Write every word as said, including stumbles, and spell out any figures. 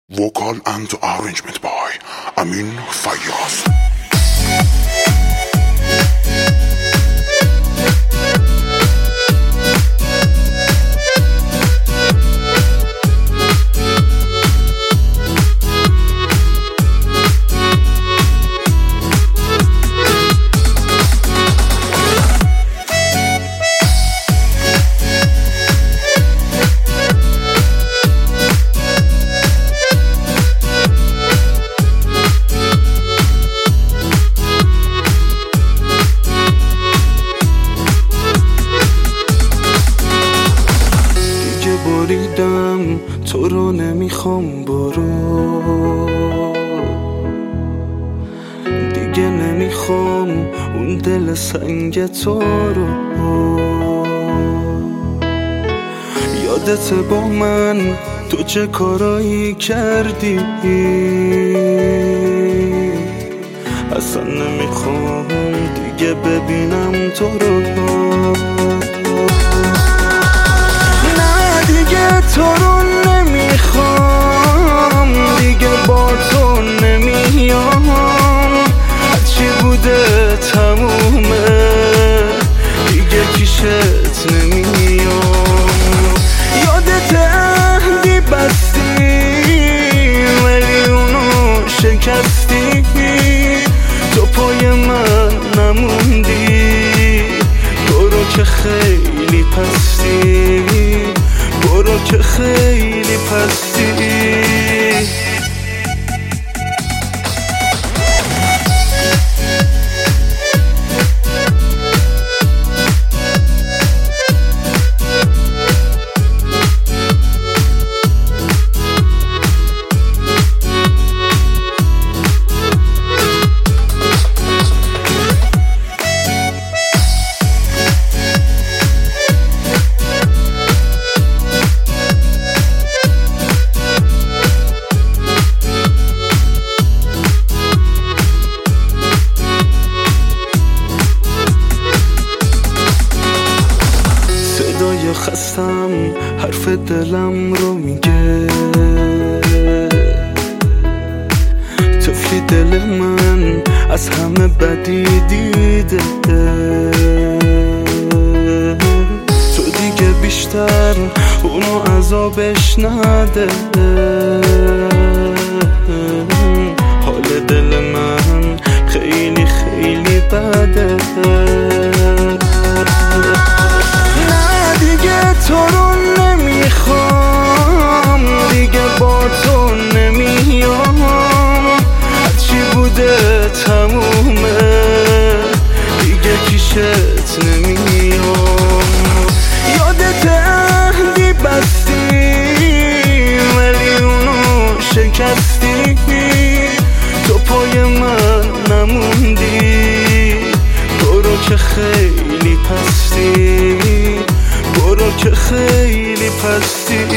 Vocal and arrangement by Amin Fayyaz. بریدم تو رو نمیخوام برو، دیگه نمیخوام اون دل سنگ تو رو. یادت با من تو چه کارایی کردی، اصلا نمیخوام دیگه ببینم تو رو. دیگه تو رو نمیخوام، دیگه با تو نمیام، هرچی بوده تمومه، دیگه پیشت نمیام. یادت عهدی بستی ولی اونو شکستی، تو پای من نموندی، برو که خیلی پستی، برو که خیلی پستی. صدای خستم حرف دلم رو میگه، طفلی دل من از همه بدی دیده، تو دیگه بیشتر اونو عذابش نده، حال دل من خیلی خیلی بده. دیگه تو رو نمیخوام، دیگه با تو نمیام، هرچی بوده تمومه، دیگه پیشت نمیام. یادت عهدی بستی ولی اونو شکستی، تو پای من نموندی، برو که خیلی پستی، برو که خیلی پستی.